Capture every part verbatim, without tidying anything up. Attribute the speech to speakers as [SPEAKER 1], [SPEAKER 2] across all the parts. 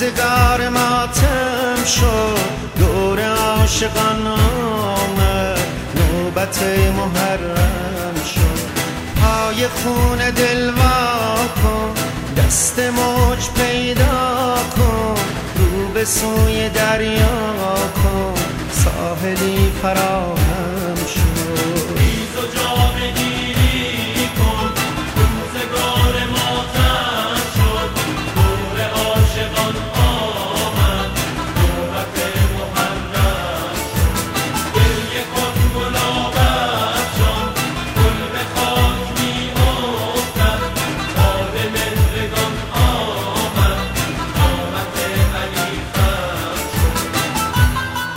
[SPEAKER 1] روزگار ماتم شد، دور عاشقان آمد، نوبت محرم شد. پای خون دل وا کن، دست موج پیدا کن، رو به سوی دریا کن، ساحلی فراهم شد.
[SPEAKER 2] ریز و جام گیری کن، روزگار ماتم شد، دور عاشقان آمد، نوبت محرم شد. گریه کن گلاب افشان، گل به خاک می افتد، باد مهرگان آمد، قامت علی خم شد.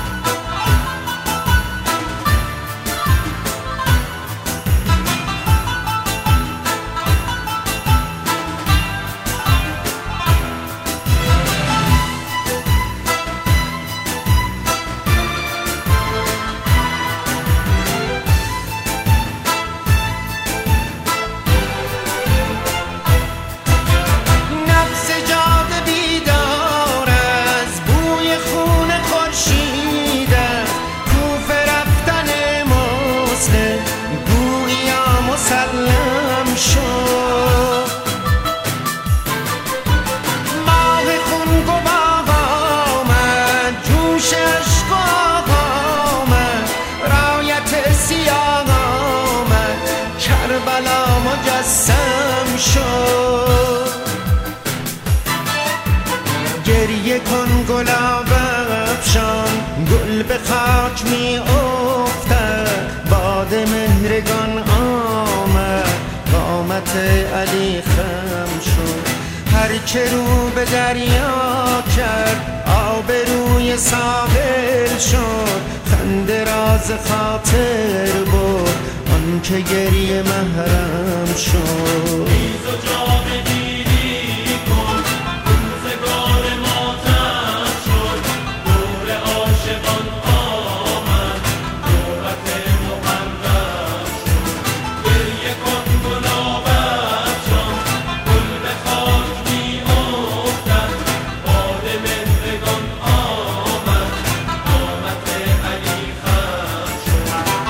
[SPEAKER 1] مسلم شد ماه خون گواه آمد، جوش عشق آمد، رایت سیاه آمد، کربلا مجسم شد. گریه کن گلاب افشان، گل به خاک می افتد، باد مهرگان آمد، قامت علی خم شد. هر که رو به دریا کرد، آب روی ساحل شد، خنده راز خاطر بود، آن که گریه محرم شد.
[SPEAKER 2] ریز و جام گیری کن، روزگار ماتم شد، دور عاشقان آمد، نوبت محرم شد. گریه کن گلاب افشان، گل به خاک می افتد، باد مهرگان آمد، قامت علی خم شد.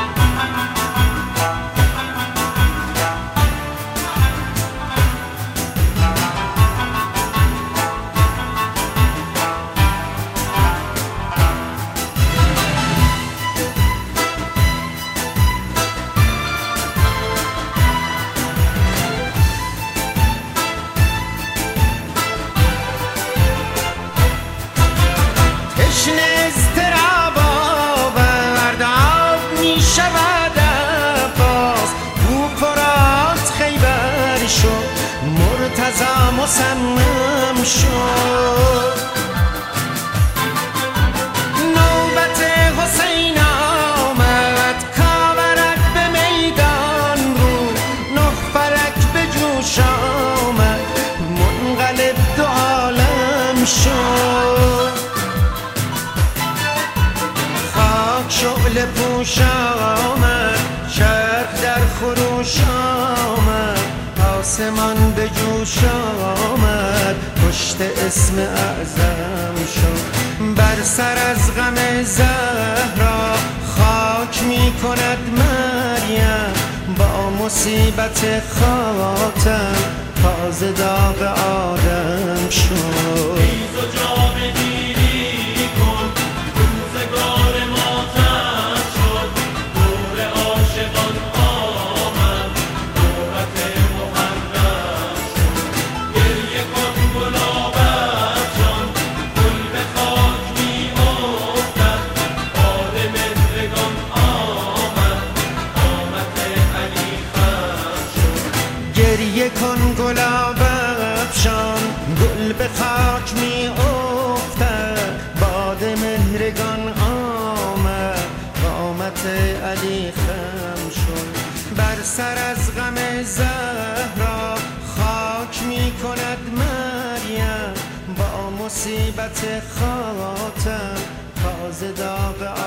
[SPEAKER 1] تشنه اضطراب آورد، آب می شود عباس، او فرات خیبر شد، مرتضی مصمم شد. نوبت حسین آمد، کاورک به میدان رو، نه فلک به جوش آمد، منقلب دو عالم شد. شعله پوش آمد، چرخ در خروش آمد، آسمان به جوش آمد، پشت اسم اعظم شد. بر سر از غم زهرا خاک می کند مریم، با مصیبت خاتم تازه داغ آدم شد.
[SPEAKER 2] ریز و جام گیری کن، روزگار ماتم شد، دور عاشقان آمد، نوبت محرم شد. گریه کن گلاب افشان، گل به خاک می افتد، باد مهرگان آمد، قامت علی خم شد.
[SPEAKER 1] گریه کن گلاب افشان، گل به خاک می افتد، باد مهرگان آمد، قامت علی خم شد. بر سر از غم زهرا خاک می کند مریم، با مصیبت خاتم تازه داغ